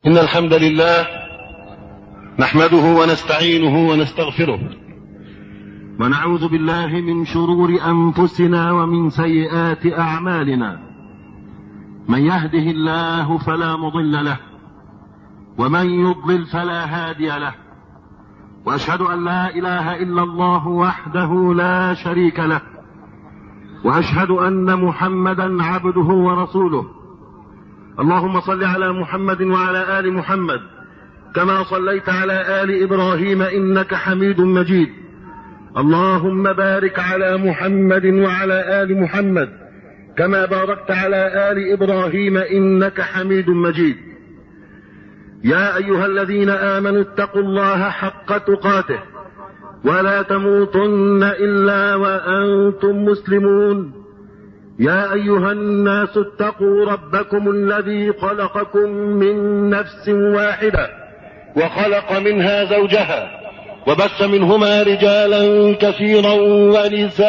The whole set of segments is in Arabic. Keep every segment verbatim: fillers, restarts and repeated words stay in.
إن الحمد لله نحمده ونستعينه ونستغفره ونعوذ بالله من شرور أنفسنا ومن سيئات أعمالنا. من يهده الله فلا مضل له ومن يضلل فلا هادي له، وأشهد أن لا إله إلا الله وحده لا شريك له، وأشهد أن محمدا عبده ورسوله. اللهم صل على محمد وعلى آل محمد كما صليت على آل إبراهيم إنك حميد مجيد. اللهم بارك على محمد وعلى آل محمد كما باركت على آل إبراهيم إنك حميد مجيد. يا أيها الذين آمنوا اتقوا الله حق تقاته ولا تموتن إلا وأنتم مسلمون. يا أيها الناس اتقوا ربكم الذي خلقكم من نفس واحدة وخلق منها زوجها وبث منهما رجالا كثيرا ونساء،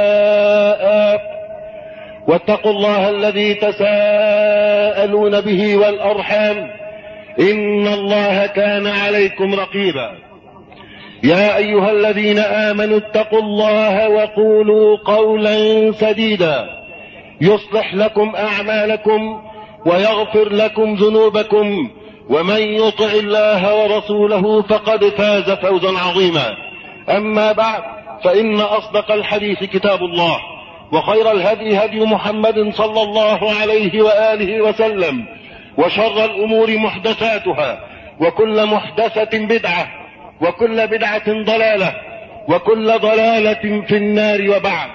واتقوا الله الذي تساءلون به والأرحام إن الله كان عليكم رقيبا. يا أيها الذين آمنوا اتقوا الله وقولوا قولا سديدا يصلح لكم أعمالكم ويغفر لكم ذنوبكم، ومن يطع الله ورسوله فقد فاز فوزا عظيما. أما بعد، فإن أصدق الحديث كتاب الله، وخير الهدي هدي محمد صلى الله عليه وآله وسلم، وشر الأمور محدثاتها، وكل محدثة بدعة، وكل بدعة ضلالة، وكل ضلالة في النار. وبعد،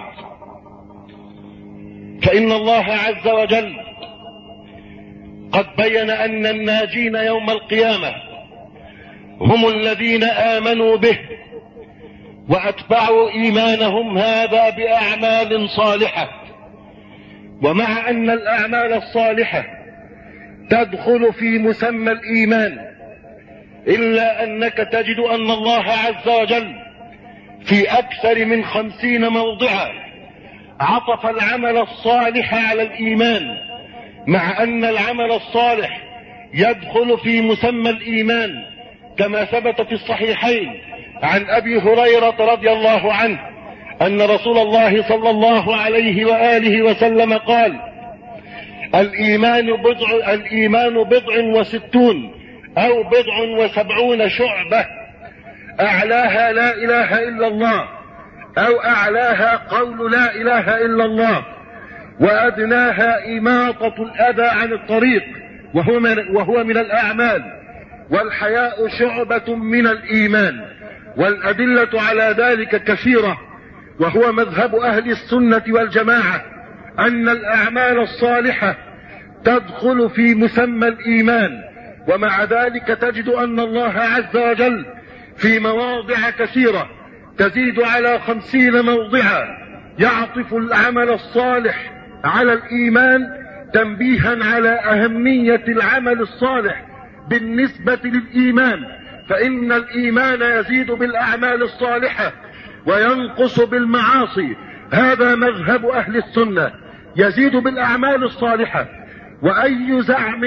فإن الله عز وجل قد بين أن الناجين يوم القيامة هم الذين آمنوا به وأتبعوا إيمانهم هذا بأعمال صالحة. ومع أن الأعمال الصالحة تدخل في مسمى الإيمان، إلا أنك تجد أن الله عز وجل في أكثر من خمسين موضعا عطف العمل الصالح على الإيمان، مع أن العمل الصالح يدخل في مسمى الإيمان، كما ثبت في الصحيحين عن أبي هريرة رضي الله عنه أن رسول الله صلى الله عليه وآله وسلم قال: الإيمان بضع, الإيمان بضع وستون أو بضع وسبعون شعبة، أعلاها لا إله إلا الله، أو أعلاها قول لا إله إلا الله، وأدناها إماطة الأذى عن الطريق، وهو من, وهو من الأعمال. والحياء شعبة من الإيمان. والأدلة على ذلك كثيرة، وهو مذهب أهل السنة والجماعة أن الأعمال الصالحة تدخل في مسمى الإيمان. ومع ذلك تجد أن الله عز وجل في مواضع كثيرة تزيد على خمسين موضعا يعطف العمل الصالح على الإيمان، تنبيها على أهمية العمل الصالح بالنسبة للإيمان، فإن الإيمان يزيد بالأعمال الصالحة وينقص بالمعاصي. هذا مذهب أهل السنة، يزيد بالأعمال الصالحة. وأي زعم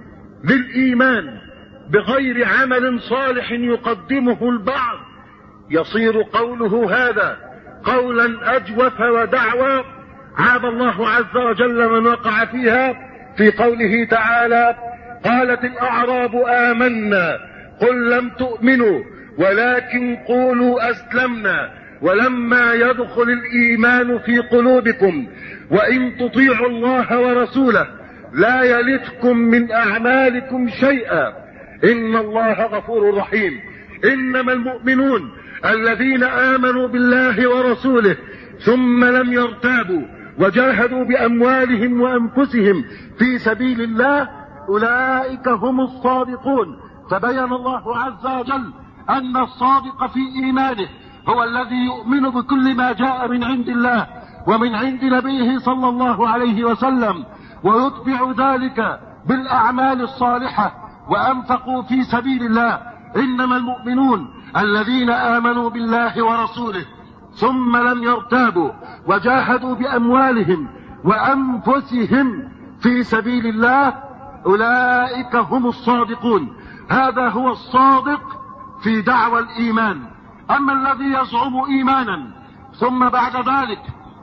للإيمان بغير عمل صالح يقدمه البعض يصير قوله هذا قولا أجوف ودعوى عاب الله عز وجل من وقع فيها في قوله تعالى: قالت الأعراب آمنا قل لم تؤمنوا ولكن قولوا أسلمنا ولما يدخل الإيمان في قلوبكم وإن تطيعوا الله ورسوله لا يلتكم من أعمالكم شيئا إن الله غفور رحيم. إنما المؤمنون الذين آمنوا بالله ورسوله ثم لم يرتابوا وجاهدوا بأموالهم وأنفسهم في سبيل الله أولئك هم الصادقون. فبين الله عز وجل أن الصادق في إيمانه هو الذي يؤمن بكل ما جاء من عند الله ومن عند نبيه صلى الله عليه وسلم، ويتبع ذلك بالأعمال الصالحة وأنفقوا في سبيل الله. إنما المؤمنون الذين آمنوا بالله ورسوله ثم لم يرتابوا وجاهدوا بأموالهم وأنفسهم في سبيل الله أولئك هم الصادقون. هذا هو الصادق في دعوى الإيمان. أما الذي يزعم إيمانا ثم بعد ذلك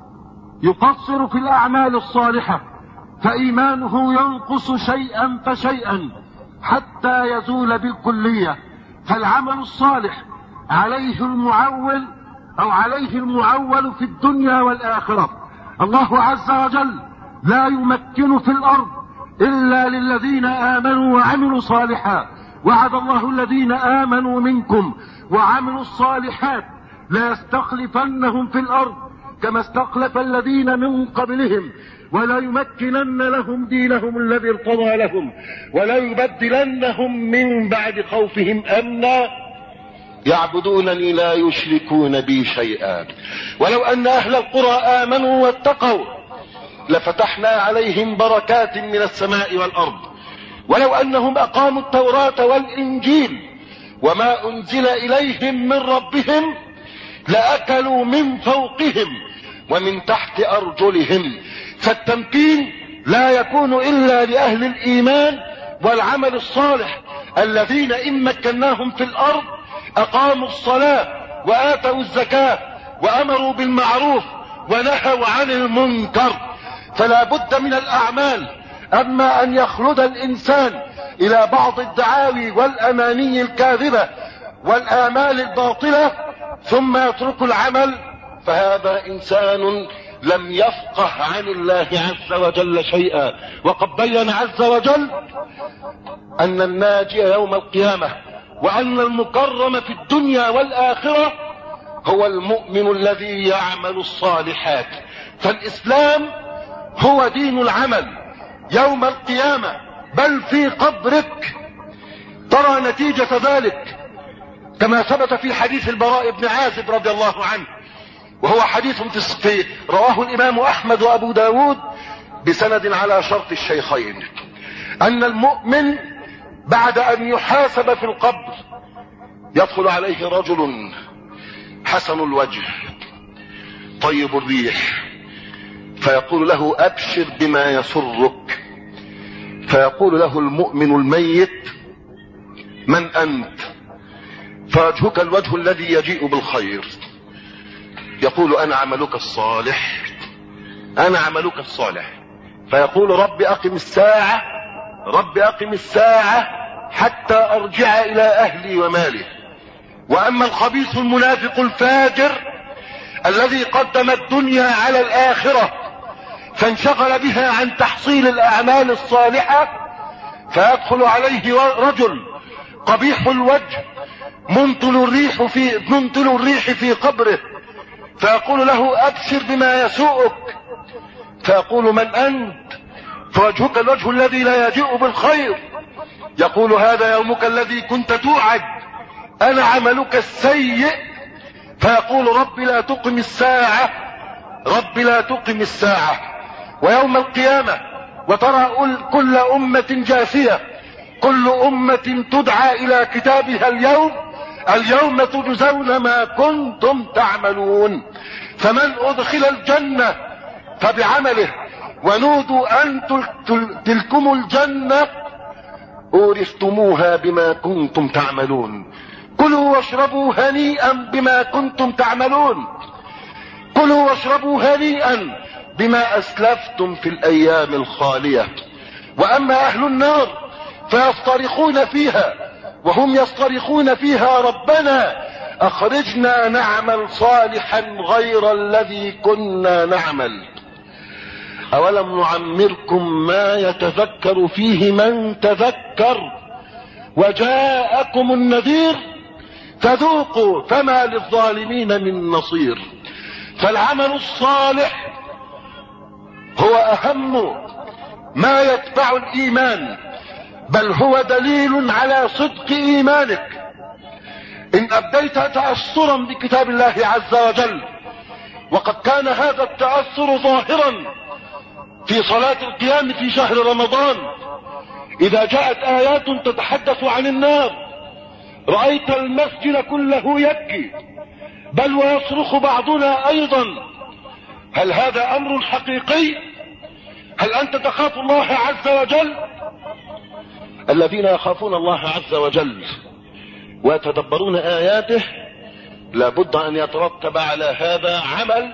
يقصر في الأعمال الصالحة فإيمانه ينقص شيئا فشيئا حتى يزول بالكلية. فالعمل الصالح عليه المعول أو عليه المعول في الدنيا والآخرة. الله عز وجل لا يمكن في الأرض إلا للذين آمنوا وعملوا صالحا. وعد الله الذين آمنوا منكم وعملوا الصالحات لا يستخلفنهم في الأرض كما استخلف الذين من قبلهم ولا يمكنن لهم دينهم الذي ارتضى لهم ولا يبدلنهم من بعد خوفهم أمنا يعبدونني لا يشركون بي شيئا. ولو أن أهل القرى آمنوا واتقوا لفتحنا عليهم بركات من السماء والأرض. ولو أنهم أقاموا التوراة والإنجيل وما أنزل إليهم من ربهم لأكلوا من فوقهم ومن تحت أرجلهم. فالتمكين لا يكون إلا لأهل الإيمان والعمل الصالح الذين إن مكناهم في الأرض أقاموا الصلاة وآتوا الزكاة وأمروا بالمعروف ونهوا عن المنكر. فلا بد من الأعمال. أما أن يخلد الإنسان إلى بعض الدعاوي والأماني الكاذبة والآمال الباطلة ثم يترك العمل فهذا إنسان لم يفقه عن الله عز وجل شيئا. وقد بين عز وجل أن الناجي يوم القيامة وأن المكرم في الدنيا والآخرة هو المؤمن الذي يعمل الصالحات. فالإسلام هو دين العمل يوم القيامة بل في قبرك ترى نتيجة ذلك كما ثبت في حديث البراء بن عازب رضي الله عنه وهو حديث في رواه الإمام أحمد وأبو داود بسند على شرط الشيخين أن المؤمن بعد أن يحاسب في القبر يدخل عليه رجل حسن الوجه طيب الريح فيقول له أبشر بما يسرك. فيقول له المؤمن الميت من أنت؟ فوجهك الوجه الذي يجيء بالخير. يقول أنا عملك الصالح أنا عملك الصالح. فيقول رب أقم الساعة رب أقم الساعة حتى أرجع إلى أهلي ومالي. وأما الخبيث المنافق الفاجر الذي قدم الدنيا على الآخرة فانشغل بها عن تحصيل الأعمال الصالحة فيدخل عليه رجل قبيح الوجه منتل الريح في منتل الريح في قبره فيقول له أبشر بما يسوءك. فيقول من أنت؟ فوجهك الوجه الذي لا يجيء بالخير. يقول هذا يومك الذي كنت توعد أنا عملك السيء. فيقول رب لا تقم الساعة رب لا تقم الساعة. ويوم القيامة وترى كل أمة جاثية كل أمة تدعى إلى كتابها اليوم اليوم تجزون ما كنتم تعملون. فمن أدخل الجنة فبعمله ونودوا أن تلكم الجنة أورثتموها بما كنتم تعملون. كلوا واشربوا هنيئا بما كنتم تعملون كلوا واشربوا هنيئا بما أسلفتم في الأيام الخالية. وأما أهل النار فيصطرخون فيها وهم يصطرخون فيها ربنا أخرجنا نعمل صالحا غير الذي كنا نعمل. أولم نعمركم ما يتذكر فيه من تذكر وجاءكم النذير فذوقوا فما للظالمين من نصير. فالعمل الصالح هو أهم ما يتبع الإيمان بل هو دليل على صدق إيمانك. إن أبديت تأثرا بكتاب الله عز وجل وقد كان هذا التأثر ظاهرا في صلاة القيام في شهر رمضان إذا جاءت آيات تتحدث عن النار رأيت المسجد كله يبكي بل ويصرخ بعضنا أيضا. هل هذا أمر حقيقي؟ هل أنت تخاف الله عز وجل؟ الذين يخافون الله عز وجل ويتدبرون آياته لابد أن يترتب على هذا عمل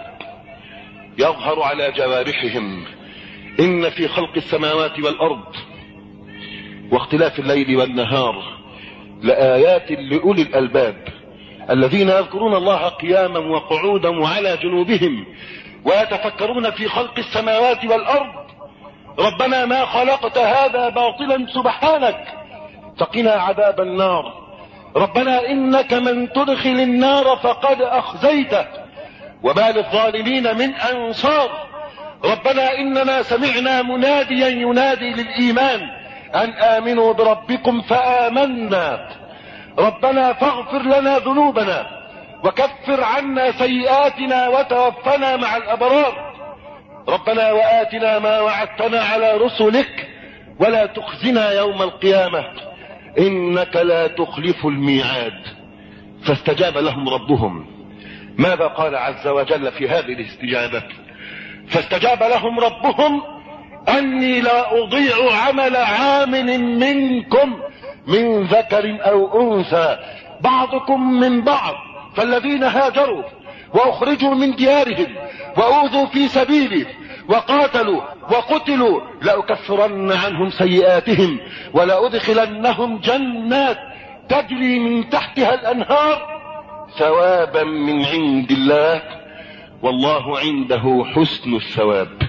يظهر على جوارحهم. إن في خلق السماوات والأرض واختلاف الليل والنهار لآيات لأولي الألباب الذين يذكرون الله قياما وقعودا وعلى جنوبهم ويتفكرون في خلق السماوات والأرض. ربنا ما خلقت هذا باطلا سبحانك فقنا عذاب النار. ربنا إنك من تدخل النار فقد أخزيته وما للظالمين من أنصار. ربنا إننا سمعنا مناديا ينادي للإيمان أن آمنوا بربكم فآمنا. ربنا فاغفر لنا ذنوبنا وكفر عنا سيئاتنا وتوفنا مع الأبرار. ربنا وآتنا ما وعدتنا على رسلك ولا تخزنا يوم القيامة إنك لا تخلف الميعاد. فاستجاب لهم ربهم. ماذا قال عز وجل في هذه الاستجابة؟ فاستجاب لهم ربهم أني لا أضيع عمل عامل منكم من ذكر أو أنثى بعضكم من بعض. فالذين هاجروا وأخرجوا من ديارهم وأوذوا في سبيلي وقاتلوا وقتلوا لأكفرن عنهم سيئاتهم ولأدخلنهم جنات تجري من تحتها الأنهار ثوابا من عند الله والله عنده حسن الثواب.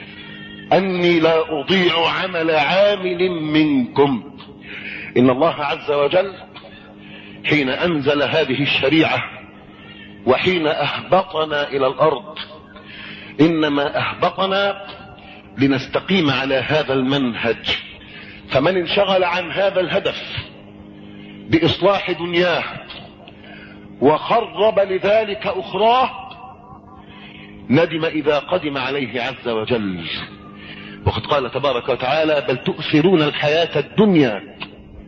أني لا أضيع عمل عامل منكم. إن الله عز وجل حين أنزل هذه الشريعة وحين أهبطنا إلى الأرض إنما أهبطنا لنستقيم على هذا المنهج. فمن انشغل عن هذا الهدف بإصلاح دنياه وخرب لذلك أخراه ندم إذا قدم عليه عز وجل. وقد قال تبارك وتعالى بل تؤثرون الحياة الدنيا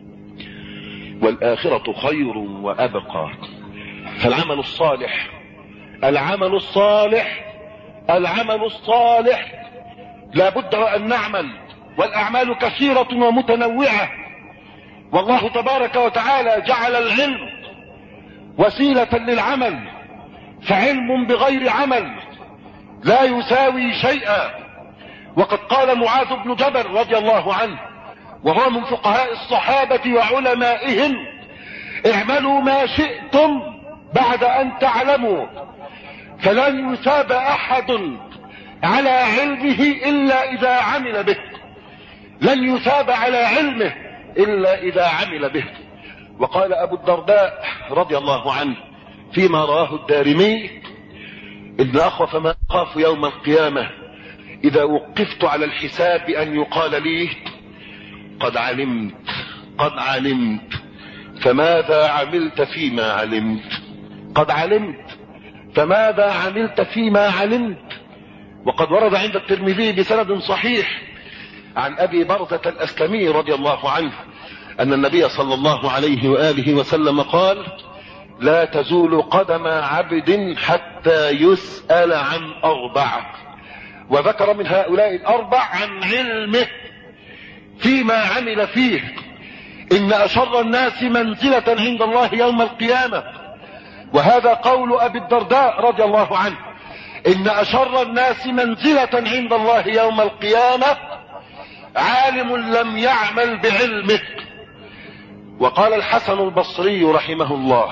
والآخرة خير وأبقى. فالعمل الصالح العمل الصالح العمل الصالح لا بد أن نعمل، والأعمال كثيرة ومتنوعة. والله تبارك وتعالى جعل العلم وسيلة للعمل، فعلم بغير عمل لا يساوي شيئا. وقد قال معاذ بن جبل رضي الله عنه وهو من فقهاء الصحابة وعلمائهم اعملوا ما شئتم بعد أن تعلموا فلن يثاب أحد على علمه إلا إذا عمل به. لن يثاب على علمه إلا إذا عمل به. وقال أبو الدرداء رضي الله عنه فيما رواه الدارمي إن أخوف ما أخاف يوم القيامة إذا وقفت على الحساب أن يقال لي قد علمت قد علمت فماذا عملت فيما علمت. قد علمت فماذا عملت فيما علمت. وقد ورد عند الترمذي بسند صحيح عن أبي برزة الأسلمي رضي الله عنه أن النبي صلى الله عليه وآله وسلم قال لا تزول قدم عبد حتى يسأل عن أربع. وذكر من هؤلاء الأربع عن علمه فيما عمل فيه. إن أشر الناس منزلة عند الله يوم القيامة، وهذا قول أبي الدرداء رضي الله عنه، إن أشر الناس منزلة عند الله يوم القيامة عالم لم يعمل بعلمه. وقال الحسن البصري رحمه الله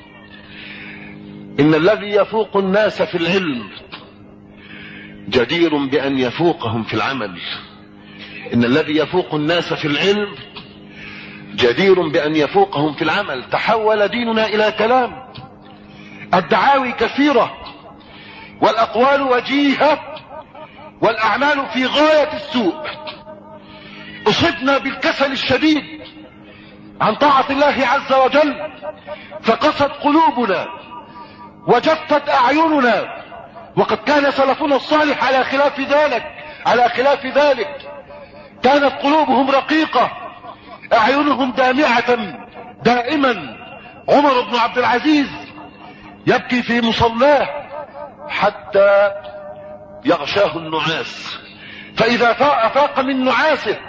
إن الذي يفوق الناس في العلم جدير بأن يفوقهم في العمل. إن الذي يفوق الناس في العلم جدير بأن يفوقهم في العمل. تحول ديننا إلى كلام، الدعاوي كثيرة والأقوال وجيهة والأعمال في غاية السوء. أصبنا بالكسل الشديد عن طاعة الله عز وجل فقست قلوبنا وجفت أعيننا. وقد كان سلفنا الصالح على خلاف ذلك على خلاف ذلك كانت قلوبهم رقيقة أعينهم دامعة دائما. عمر بن عبد العزيز يبكي في مصلاه حتى يغشاه النعاس، فإذا أفاق من نعاسه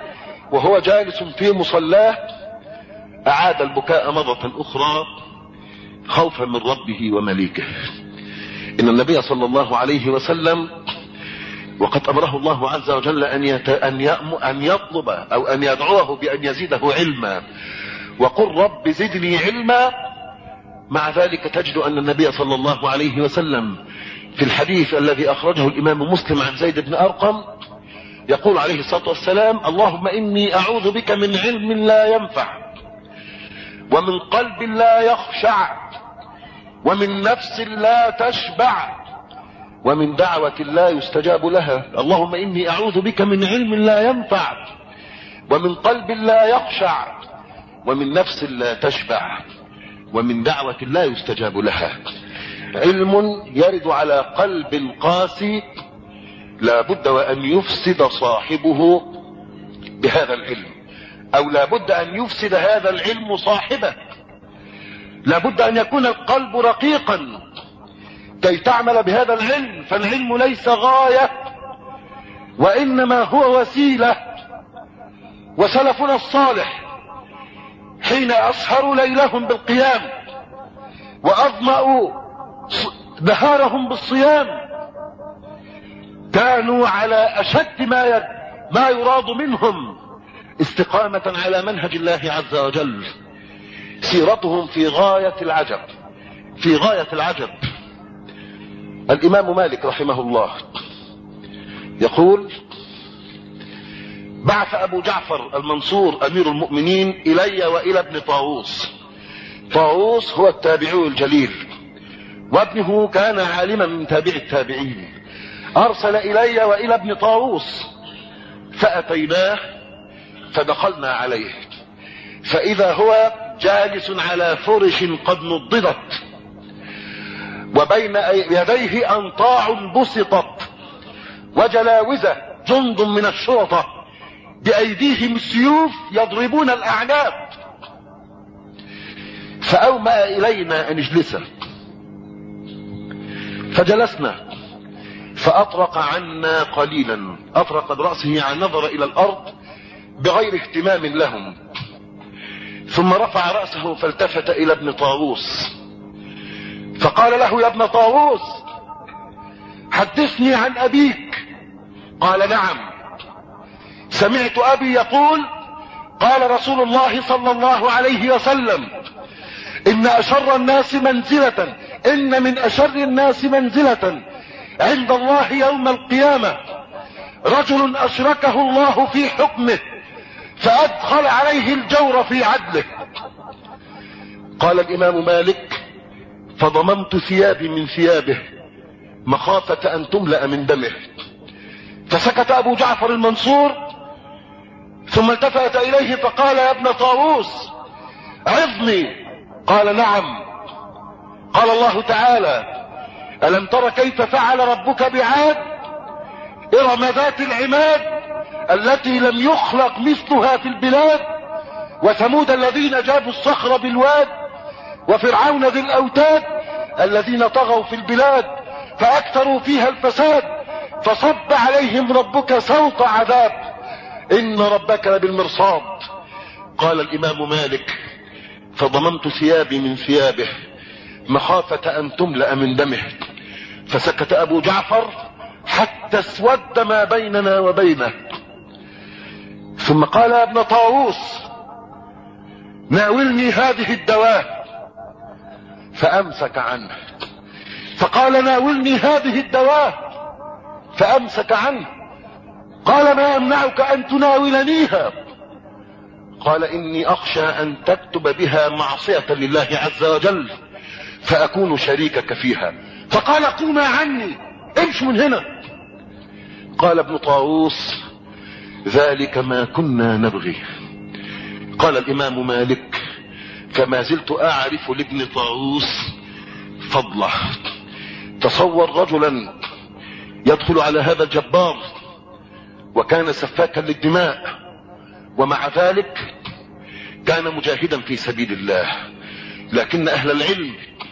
وهو جالس في مصلاه أعاد البكاء مرة أخرى خوفا من ربه ومليكه. إن النبي صلى الله عليه وسلم وقد أمره الله عز وجل أن, يت... أن, يأم... أن يطلب أو أن يدعوه بأن يزيده علما، وقل رب زدني علما. مع ذلك تجد أن النبي صلى الله عليه وسلم في الحديث الذي أخرجه الإمام مسلم عن زيد بن أرقم يقول عليه الصلاة والسلام: اللهم إني أعوذ بك من علم لا ينفع، ومن قلب لا يخشع، ومن نفس لا تشبع، ومن دعوة لا يستجاب لها. اللهم إني أعوذ بك من علم لا ينفع، ومن قلب لا يخشع، ومن نفس لا تشبع، ومن دعوة لا يستجاب لها. علم يرد على قلب قاسي لا بد وأن يفسد صاحبه بهذا العلم، أو لا بد أن يفسد هذا العلم صاحبه. لا بد أن يكون القلب رقيقا كي تعمل بهذا العلم، فالعلم ليس غاية وإنما هو وسيلة. وسلفنا الصالح حين أسهروا ليلهم بالقيام وأظمأوا نهارهم بالصيام كانوا على أشد ما ما يراد منهم استقامة على منهج الله عز وجل. سيرتهم في غاية العجب، في غاية العجب. الإمام مالك رحمه الله يقول: بعث أبو جعفر المنصور أمير المؤمنين إلي وإلى ابن طاووس. طاووس هو التابعي الجليل، وابنه كان عالما من تابع التابعين. أرسل إلي وإلى ابن طاووس، فأتيناه فدخلنا عليه، فإذا هو جالس على فرش قد نضدت، وبين يديه أنطاع بسطت، وجلاوزة جند من الشرطة بأيديهم السيوف يضربون الأعناق. فأومأ إلينا أن اجلسه، فجلسنا، فأطرق عنا قليلا، أطرق برأسه عن نظر إلى الأرض بغير اهتمام لهم، ثم رفع رأسه فالتفت إلى ابن طاووس فقال له: يا ابن طاووس، حدثني عن أبيك. قال: نعم، سمعت أبي يقول: قال رسول الله صلى الله عليه وسلم: إن أشر الناس منزلة إن من أشر الناس منزلة عند الله يوم القيامة رجل أشركه الله في حكمه فأدخل عليه الجور في عدله. قال الإمام مالك: فضممت ثيابي من ثيابه مخافة أن تملأ من دمه. فسكت أبو جعفر المنصور، ثم التفت إليه فقال: يا ابن طاووس، عظني. قال: نعم. قال الله تعالى: ألم تر كيف فعل ربك بعاد إرم ذات العماد التي لم يخلق مثلها في البلاد، وثمود الذين جابوا الصخر بالواد، وفرعون ذي الأوتاد الذين طغوا في البلاد فأكثروا فيها الفساد، فصب عليهم ربك سوط عذاب إن ربك لبالمرصاد. قال الإمام مالك: فضممت ثيابي من ثيابه مخافة أن تملأ من دمه. فسكت أبو جعفر حتى اسود ما بيننا وبينه، ثم قال: يا ابن طاووس، ناولني هذه الدواء. فأمسك عنه، فقال: ناولني هذه الدواء. فأمسك عنه. قال: ما يمنعك أن تناولنيها؟ قال: إني أخشى أن تكتب بها معصية لله عز وجل فأكون شريكك فيها. فقال: قوما عني، امش من هنا. قال ابن طاووس: ذلك ما كنا نبغي. قال الإمام مالك: فما زلت أعرف لابن طاووس فضله. تصور رجلا يدخل على هذا الجبار وكان سفاكا للدماء، ومع ذلك كان مجاهدا في سبيل الله، لكن أهل العلم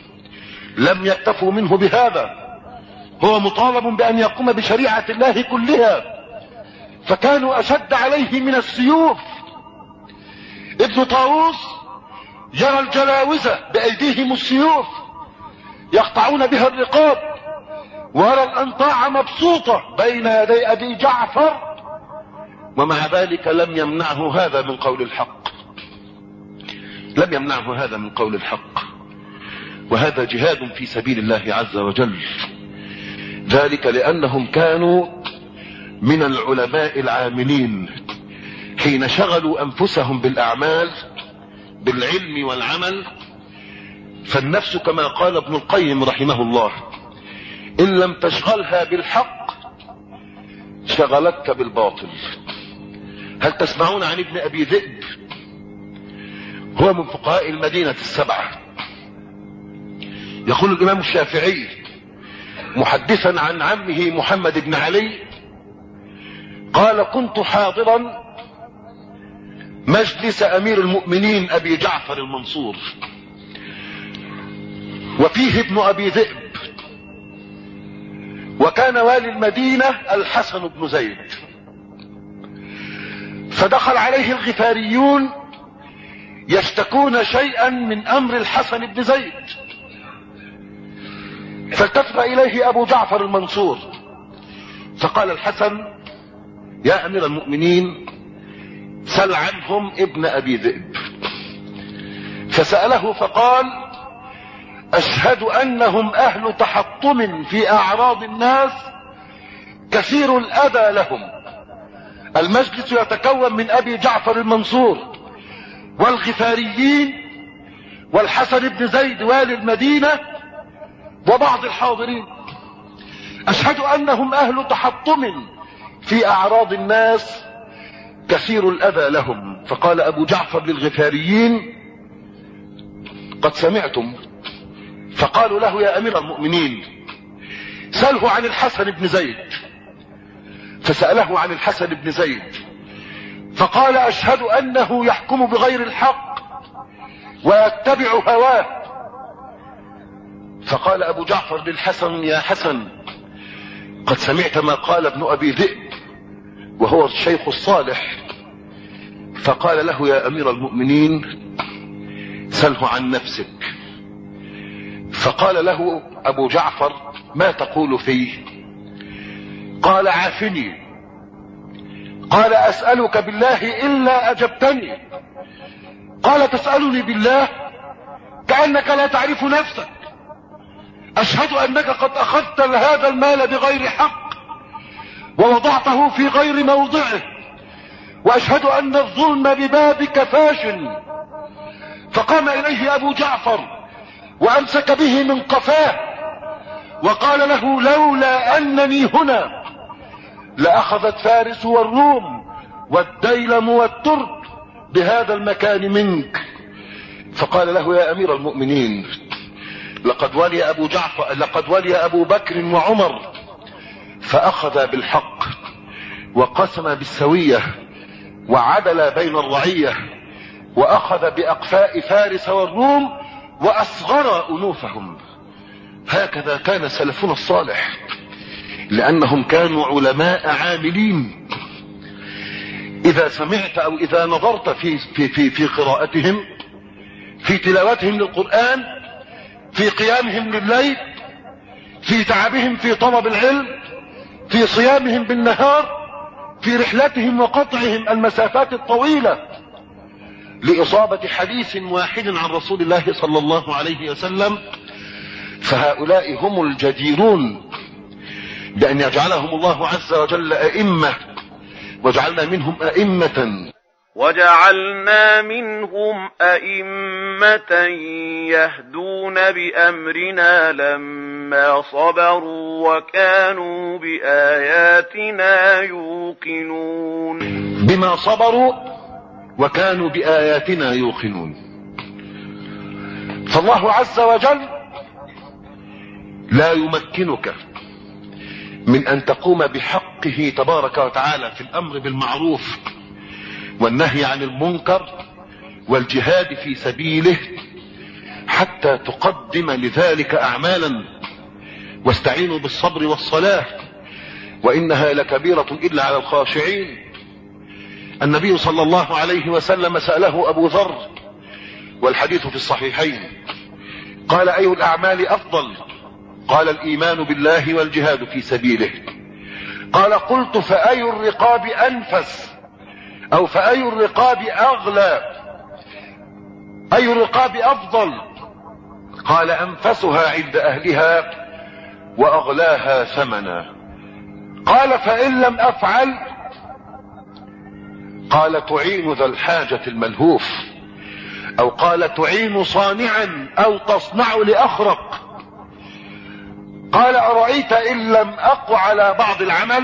لم يكتفوا منه بهذا. هو مطالب بأن يقوم بشريعة الله كلها، فكانوا اشد عليه من السيوف. ابن طاووس يرى الجلاوزة بايديهم السيوف يقطعون بها الرقاب، ويرى الانطاع مبسوطة بين يدي ابي جعفر، ومع ذلك لم يمنعه هذا من قول الحق، لم يمنعه هذا من قول الحق. وهذا جهاد في سبيل الله عز وجل، ذلك لأنهم كانوا من العلماء العاملين حين شغلوا أنفسهم بالأعمال بالعلم والعمل. فالنفس كما قال ابن القيم رحمه الله إن لم تشغلها بالحق شغلتك بالباطل. هل تسمعون عن ابن أبي ذئب؟ هو من فقهاء المدينة السبعة. يقول الإمام الشافعي محدثا عن عمه محمد بن علي قال كنت حاضرا مجلس أمير المؤمنين أبي جعفر المنصور وفيه ابن أبي ذئب، وكان والي المدينة الحسن بن زيد. فدخل عليه الغفاريون يشتكون شيئا من أمر الحسن بن زيد، فالتفت إليه أبو جعفر المنصور فقال الحسن يا أمير المؤمنين سل عنهم ابن أبي ذئب. فسأله فقال أشهد أنهم أهل تحطم في أعراض الناس كثير الأذى لهم. المجلس يتكون من أبي جعفر المنصور والغفاريين والحسن بن زيد والي المدينة وبعض الحاضرين. أشهد أنهم أهل تحطم في أعراض الناس كثير الأذى لهم. فقال أبو جعفر للغفاريين قد سمعتم. فقالوا له يا أمير المؤمنين سأله عن الحسن بن زيد. فسأله عن الحسن بن زيد فقال أشهد أنه يحكم بغير الحق ويتبع هواه. فقال أبو جعفر للحسن يا حسن قد سمعت ما قال ابن أبي ذئب وهو الشيخ الصالح. فقال له يا أمير المؤمنين سله عن نفسك. فقال له أبو جعفر ما تقول فيه؟ قال عافني. قال أسألك بالله إلا أجبتني. قال تسألني بالله كأنك لا تعرف نفسك. أشهد أنك قد أخذت هذا المال بغير حق ووضعته في غير موضعه، وأشهد أن الظلم ببابك فاشل. فقام إليه أبو جعفر وأمسك به من قفاه وقال له لولا أنني هنا لأخذت فارس والروم والديلم والترك بهذا المكان منك. فقال له يا أمير المؤمنين لقد ولي أبو جعفر لقد ولي أبو بكر وعمر فأخذ بالحق وقسم بالسوية وعدل بين الرعية وأخذ بأقفاء فارس والروم وأصغر أنوفهم. هكذا كان سلفنا الصالح لأنهم كانوا علماء عاملين. إذا سمعت أو إذا نظرت في, في, في, في قراءتهم في تلاوتهم للقرآن في قيامهم لليل في تعبهم في طلب العلم في صيامهم بالنهار في رحلتهم وقطعهم المسافات الطويلة لإصابة حديث واحد عن رسول الله صلى الله عليه وسلم، فهؤلاء هم الجديرون بأن يجعلهم الله عز وجل أئمة وجعلنا منهم أئمة وجعلنا منهم أئمة يهدون بأمرنا لما صبروا وكانوا بآياتنا يوقنون. بما صبروا وكانوا بآياتنا يوقنون. فالله عز وجل لا يمكنك من أن تقوم بحقه تبارك وتعالى في الأمر بالمعروف والنهي عن المنكر والجهاد في سبيله حتى تقدم لذلك أعمالا. واستعينوا بالصبر والصلاة وإنها لكبيرة إلا على الخاشعين. النبي صلى الله عليه وسلم سأله أبو ذر والحديث في الصحيحين، قال: أي الأعمال أفضل؟ قال: الإيمان بالله والجهاد في سبيله. قال: قلت: فأي الرقاب أنفس؟ أو فأي الرقاب أغلى؟ أي الرقاب أفضل؟ قال: أنفسها عند أهلها وأغلاها ثمنا. قال: فإن لم أفعل؟ قال: تعين ذا الحاجة الملهوف، أو قال: تعين صانعا أو تصنع لأخرق. قال: أرأيت إن لم أقع على بعض العمل؟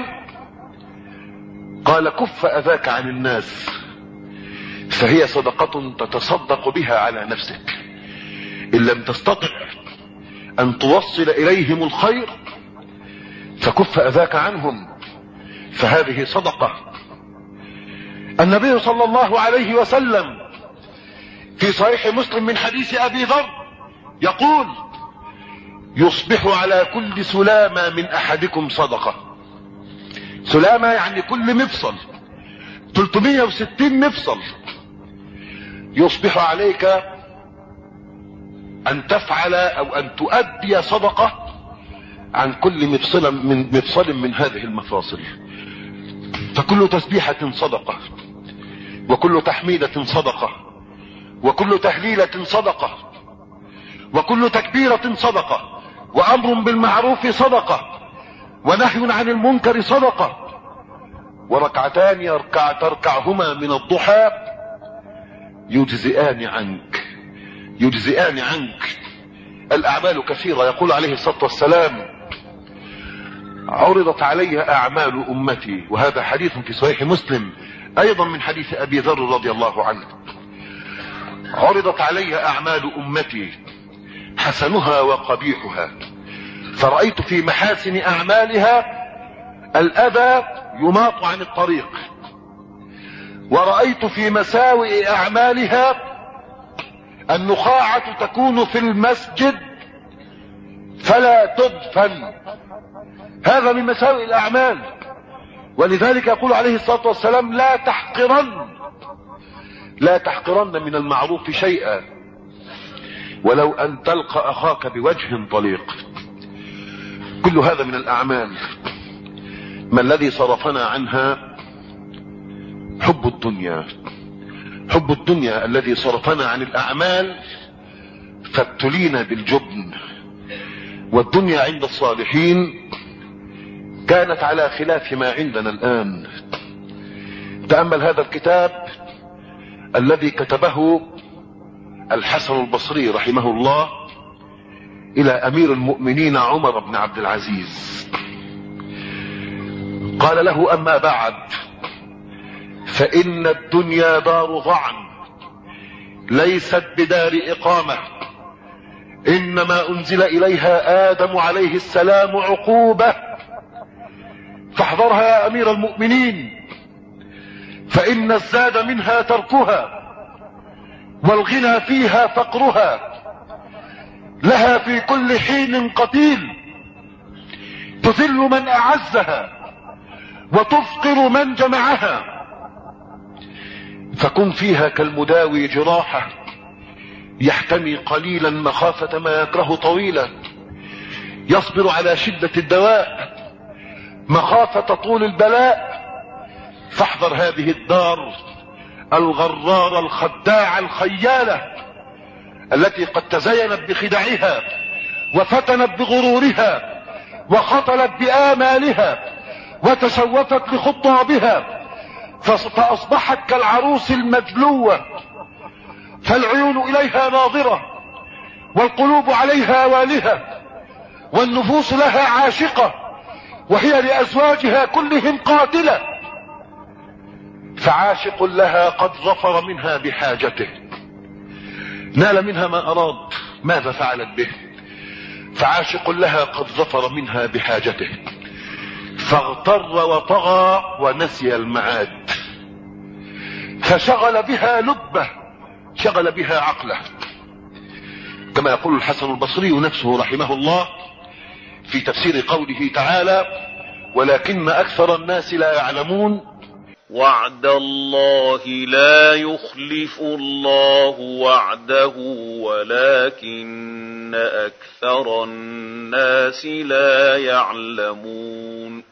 قال: كف أذاك عن الناس، فهي صدقة تتصدق بها على نفسك. إن لم تستطع أن توصل إليهم الخير فكف أذاك عنهم، فهذه صدقة. النبي صلى الله عليه وسلم في صحيح مسلم من حديث أبي ذر يقول: يصبح على كل سلامة من أحدكم صدقة. سلامة يعني كل مفصل، ثلاثمائة وستين مفصل. يصبح عليك أن تفعل أو أن تؤدي صدقة عن كل مفصل من مفصل من هذه المفاصل. فكل تسبيحة صدقة، وكل تحميدة صدقة، وكل تهليلة صدقة، وكل تكبيرة صدقة، وأمر بالمعروف صدقة، ونهي عن المنكر صدقة، وركعتان يركع تركعهما من الضحى يجزئان عنك يجزئان عنك الأعمال كثيرة. يقول عليه الصلاة والسلام: عرضت علي أعمال أمتي، وهذا حديث في صحيح مسلم أيضا من حديث أبي ذر رضي الله عنه. عرضت علي أعمال أمتي حسنها وقبيحها، فرأيت في محاسن أعمالها الأذى يماط عن الطريق، ورأيت في مساوئ أعمالها النخاعة تكون في المسجد فلا تدفن. هذا من مساوئ الأعمال. ولذلك يقول عليه الصلاة والسلام: لا تحقرن لا تحقرن من المعروف شيئا ولو أن تلقى أخاك بوجه طليق. كل هذا من الأعمال. ما الذي صرفنا عنها؟ حب الدنيا. حب الدنيا الذي صرفنا عن الأعمال، فابتلينا بالجبن. والدنيا عند الصالحين كانت على خلاف ما عندنا الآن. تأمل هذا الكتاب الذي كتبه الحسن البصري رحمه الله إلى أمير المؤمنين عمر بن عبد العزيز. قال له: أما بعد، فإن الدنيا دار ضعن ليست بدار إقامة، إنما أنزل إليها آدم عليه السلام عقوبة، فاحذرها يا أمير المؤمنين، فإن الزاد منها تركها، والغنى فيها فقرها، لها في كل حين قتيل، تذل من أعزها وتفقر من جمعها، فكن فيها كالمداوي جراحة يحتمي قليلا مخافة ما يكره طويلا، يصبر على شدة الدواء مخافة طول البلاء. فاحذر هذه الدار الغرارة الخداعة الخيالة التي قد تزينت بخدعها وفتنت بغرورها وخطلت بآمالها وتسوفت لخطابها، فأصبحت كالعروس المدلوة، فالعيون إليها ناظرة والقلوب عليها والهة والنفوس لها عاشقة، وهي لأزواجها كلهم قاتلة، فعاشق لها قد ظفر منها بحاجته، نال منها ما أراد، ماذا فعلت به؟ فعاشق لها قد ظفر منها بحاجته، فاغتر وطغى ونسي المعاد، فشغل بها لبه، شغل بها عقله، كما يقول الحسن البصري نفسه رحمه الله في تفسير قوله تعالى: ولكن أكثر الناس لا يعلمون. وعد الله لا يخلف الله وعده ولكن أكثر الناس لا يعلمون.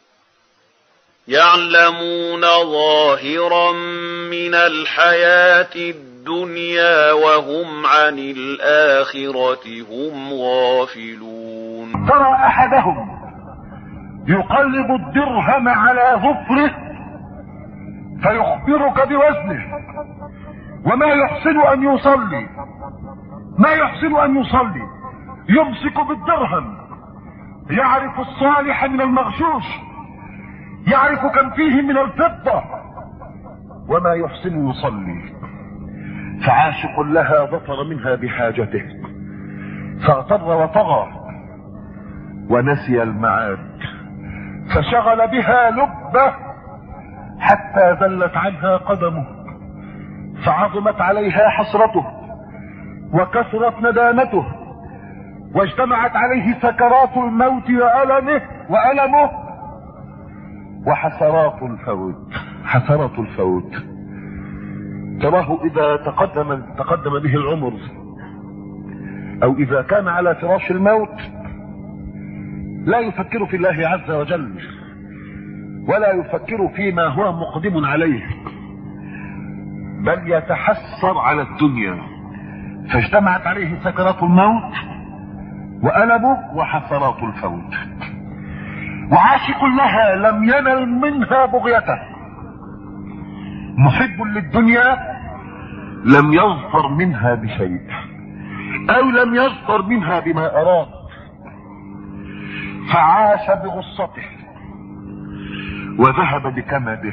يعلمون ظاهرا من الحياة الدنيا وهم عن الآخرة هم غافلون. ترى أحدهم يقلب الدرهم على ظفره فيخبرك بوزنه، وما يحسن أن يصلي ما يحسن أن يصلي يمسك بالدرهم، يعرف الصالح من المغشوش، يعرف كم فيه من الفضة، وما يحسن يصلي. فعاشق لها ظفر منها بحاجته، فاغتر وطغى ونسي المعاد، فشغل بها لبه حتى زلت عنها قدمه، فعظمت عليها حسرته وكثرت ندامته، واجتمعت عليه سكرات الموت وألمه وألمه وحسرات الفوت حسرات الفوت. تراه إذا تقدم تقدم به العمر أو إذا كان على فراش الموت لا يفكر في الله عز وجل، ولا يفكر فيما هو مقدم عليه، بل يتحسر على الدنيا. فاجتمعت عليه سكرات الموت وألمه وحسرات الفوت. وعاشق لها لم ينل منها بغيته، محب للدنيا لم يظفر منها بشيء، أو لم يظفر منها بما أراد، فعاش بغصته وذهب بكمده،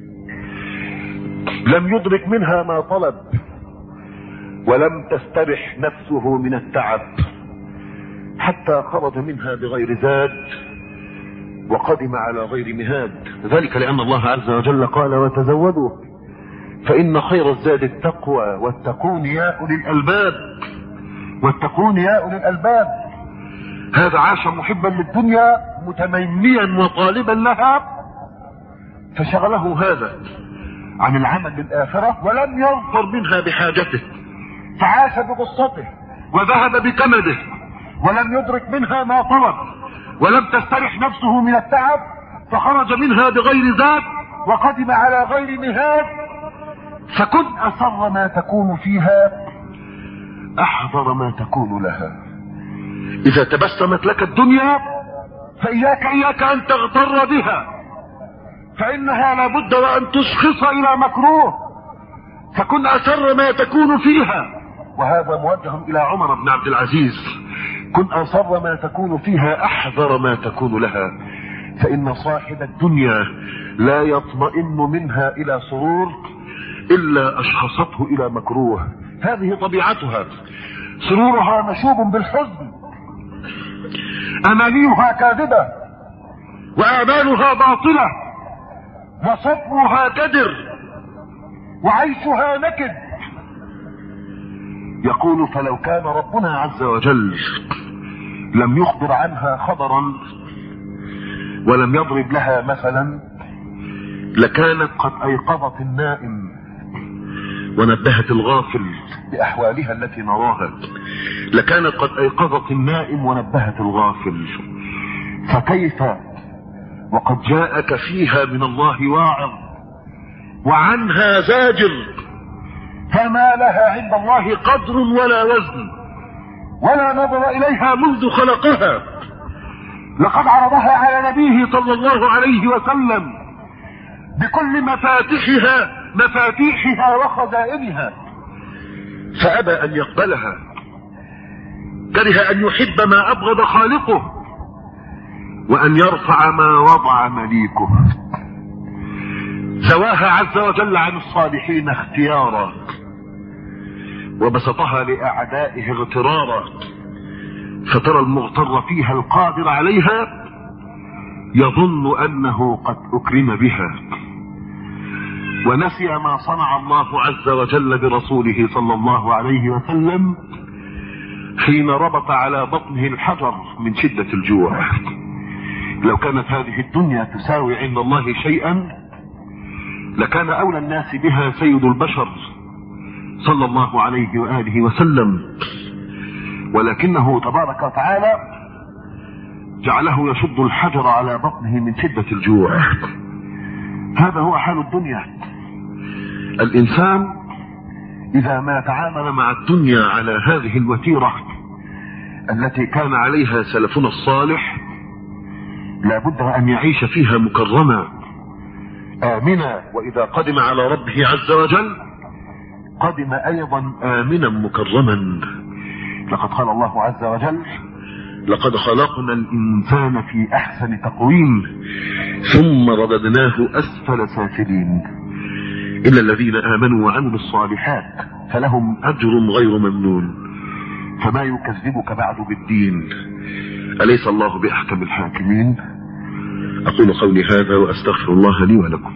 لم يدرك منها ما طلب، ولم تسترح نفسه من التعب، حتى خرج منها بغير زاد وقدم على غير مهاد. ذلك لأن الله عز وجل قال: وتزودوا فإن خير الزاد التقوى واتقون يا أولي الألباب واتقون يا أولي الألباب. هذا عاش محبا للدنيا متمنيا وطالبا لها، فشغله هذا عن العمل للآخرة ولم يظفر منها بحاجته، فعاش بغصته وذهب بكمده، ولم يدرك منها ما طلب، ولم تسترح نفسه من التعب، فخرج منها بغير زاد وقدم على غير مهاد. فكن أسر ما تكون فيها أحضر ما تكون لها. إذا تبسمت لك الدنيا فإياك إياك أن تغتر بها، فإنها لابد وأن تشخص إلى مكروه. فكن أسر ما تكون فيها، وهذا موجه إلى عمر بن عبد العزيز: كن أسر ما تكون فيها أحذر ما تكون لها، فإن صاحب الدنيا لا يطمئن منها إلى سرور إلا أشخصته إلى مكروه. هذه طبيعتها، سرورها مشوب بالحزن، أمانيها كاذبة، وآمالها باطلة، وصفوها كدر، وعيشها نكد. يقول: فلو كان ربنا عز وجل لم يخبر عنها خبرا ولم يضرب لها مثلا لكانت قد أيقظت النائم ونبهت الغافل بأحوالها التي نراها، لكانت قد أيقظت النائم ونبهت الغافل. فكيف وقد جاءك فيها من الله واعظ وعنها زاجر، فما لها عند الله قدر ولا وزن، ولا نظر إليها منذ خلقها. لقد عرضها على نبيه صلى الله عليه وسلم بكل مفاتيحها مفاتيحها وخزائنها، فأبى أن يقبلها، كره أن يحب ما أبغض خالقه، وأن يرفع ما وضع مليكه. سواها عز وجل عن الصالحين اختيارا، وبسطها لأعدائه اغترارا، فترى المغتر فيها القادر عليها يظن أنه قد أكرم بها، ونسي ما صنع الله عز وجل برسوله صلى الله عليه وسلم حين ربط على بطنه الحجر من شدة الجوع. لو كانت هذه الدنيا تساوي عند الله شيئا لكان أولى الناس بها سيد البشر صلى الله عليه وآله وسلم، ولكنه تبارك وتعالى جعله يشد الحجر على بطنه من شدة الجوع. هذا هو حال الدنيا. الإنسان إذا ما تعامل مع الدنيا على هذه الوتيرة التي كان عليها سلفنا الصالح لابد أن يعيش فيها مكرما آمنا، وإذا قدم على ربه عز وجل قدم أيضا آمنا مكرما. لقد قال الله عز وجل: لقد خلقنا الإنسان في أحسن تقويم ثم رددناه أسفل سافلين إلا الذين آمنوا وعملوا الصالحات فلهم أجر غير ممنون. فما يكذبك بعد بالدين؟ أليس الله بأحكم الحاكمين؟ أقول قولي هذا وأستغفر الله لي ولكم.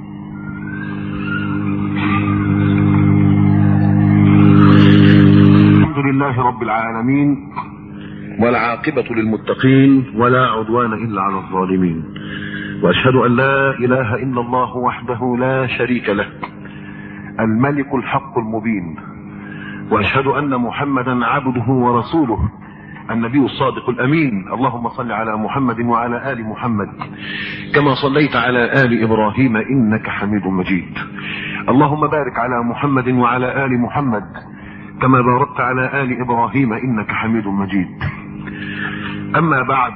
الحمد لله رب العالمين، والعاقبة للمتقين، ولا عدوان إلا على الظالمين، وأشهد أن لا إله إلا الله وحده لا شريك له الملك الحق المبين، وأشهد أن محمدا عبده ورسوله النبي الصادق الأمين. اللهم صل على محمد وعلى آل محمد كما صليت على آل إبراهيم إنك حميد مجيد. اللهم بارك على محمد وعلى آل محمد كما باركت على آل إبراهيم إنك حميد مجيد. أما بعد،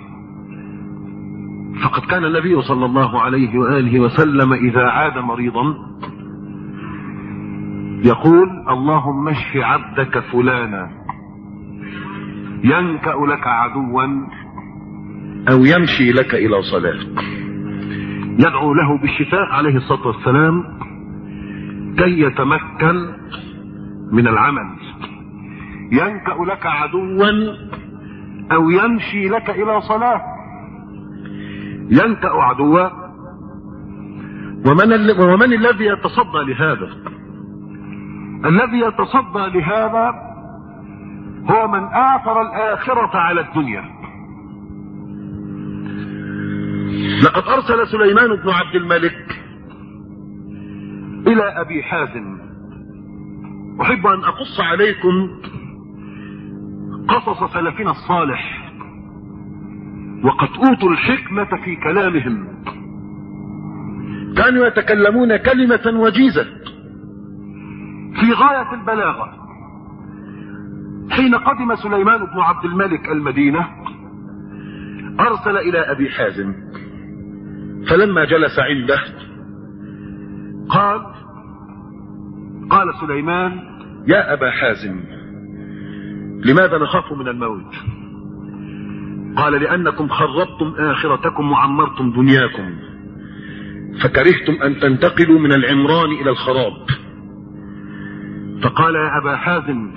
فقد كان النبي صلى الله عليه وآله وسلم إذا عاد مريضا يقول: اللهم اشف عبدك فلانا ينكأ لك عدوا أو يمشي لك إلى صلاة. يدعو له بالشفاء عليه الصلاة والسلام كي يتمكن من العمل. ينكأ لك عدوا أو يمشي لك إلى صلاة. ينكأ عدوا، ومن, ومن الذي يتصدى لهذا؟ الذي يتصدى لهذا هو من آثر الآخرة على الدنيا. لقد أرسل سليمان بن عبد الملك إلى أبي حازم. أحب أن أقص عليكم قصص سلفنا الصالح، وقد أوتوا الحكمة في كلامهم. كانوا يتكلمون كلمة وجيزة في غاية البلاغة. حين قدم سليمان بن عبد الملك المدينة أرسل إلى أبي حازم، فلما جلس عنده قال قال سليمان: يا أبا حازم، لماذا نخاف من الموت؟ قال: لأنكم خربتم آخرتكم وعمرتم دنياكم، فكرهتم أن تنتقلوا من العمران إلى الخراب. فقال: يا أبا حازم،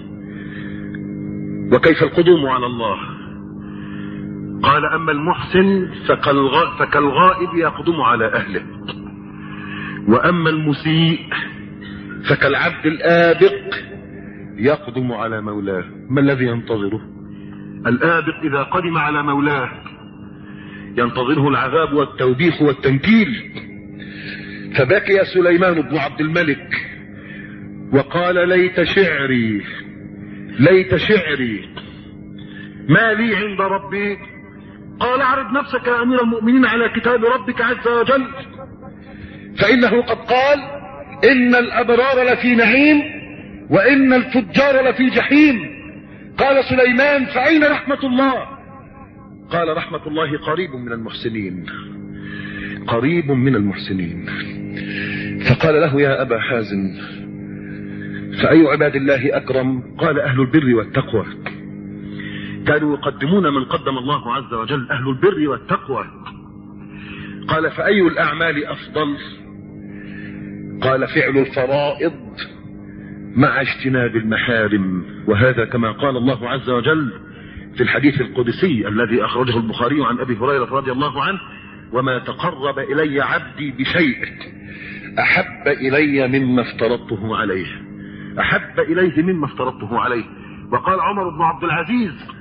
وكيف القدوم على الله؟ قال: أما المحسن فكالغائب يقدم على أهله، وأما المسيء فكالعبد الآبق يقدم على مولاه. ما الذي ينتظره؟ الآبق إذا قدم على مولاه ينتظره العذاب والتوبيخ والتنكيل. فبكي سليمان بن عبد الملك وقال: ليت شعري ليت شعري ما لي عند ربي. قال: اعرض نفسك يا أمير المؤمنين على كتاب ربك عز وجل، فإنه قد قال: إن الأبرار لفي نعيم وإن الفجار لفي جحيم. قال سليمان: فأين رحمة الله؟ قال: رحمة الله قريب من المحسنين، قريب من المحسنين. فقال له: يا أبا حازم، فأي عباد الله أكرم؟ قال: أهل البر والتقوى. كانوا يقدمون من قدم الله عز وجل، أهل البر والتقوى. قال: فأي الأعمال أفضل؟ قال: فعل الفرائض مع اجتناب المحارم. وهذا كما قال الله عز وجل في الحديث القدسي الذي أخرجه البخاري عن أبي هريرة رضي الله عنه: وما تقرب إلي عبدي بشيء أحب إلي مما افترضته عليه، أحب إليه مما افترضته عليه. وقال عمر بن عبد العزيز: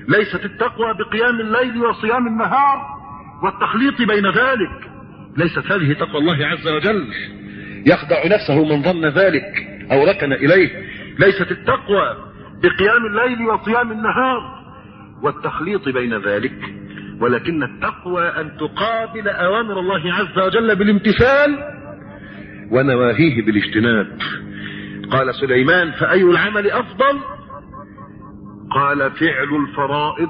ليست التقوى بقيام الليل وصيام النهار والتخليط بين ذلك، ليست هذه تقوى الله عز وجل، يخدع نفسه من ظن ذلك أو ركن إليه. ليست التقوى بقيام الليل وصيام النهار والتخليط بين ذلك، ولكن التقوى أن تقابل أوامر الله عز وجل بالامتثال ونواهيه بالاجتناب. قال سليمان: فأي العمل أفضل؟ قال: فعل الفرائض